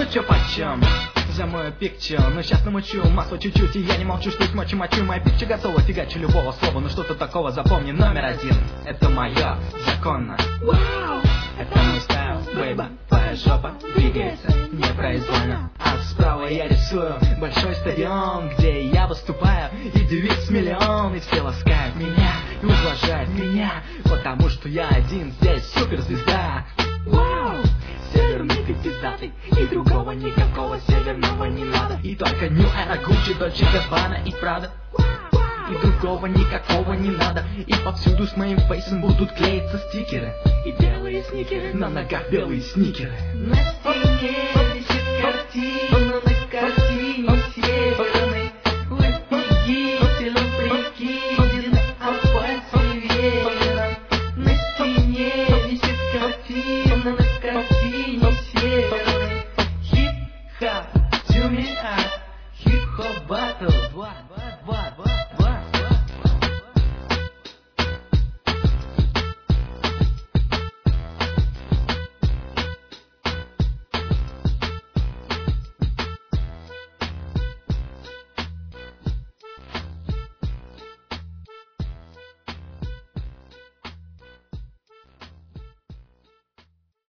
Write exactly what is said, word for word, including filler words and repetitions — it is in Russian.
ну чё почем? За мою пикчу, но сейчас намочу масло чуть-чуть, и я не молчу, что смочу мочу. Моя пикча готова, фигачу любого слова, но что-то такого запомни. Номер один, это моё, законно. Вау! Это мой стайл, бейба, твоя жопа двигается непроизвольно. А справа я рисую большой стадион, где я выступаю, и девиц миллион, и все ласкают меня и ублажают меня, потому что я один здесь суперзвезда. Вау! Северный ты пиздатый, и другого никакого северного не надо. И только New Era, Gucci, Dolce Gabbana и Prada. И другого никакого не надо. И повсюду с моим фейсом будут клеиться стикеры. И белые сникеры, на ногах белые сникеры. На стене висит картина, на картине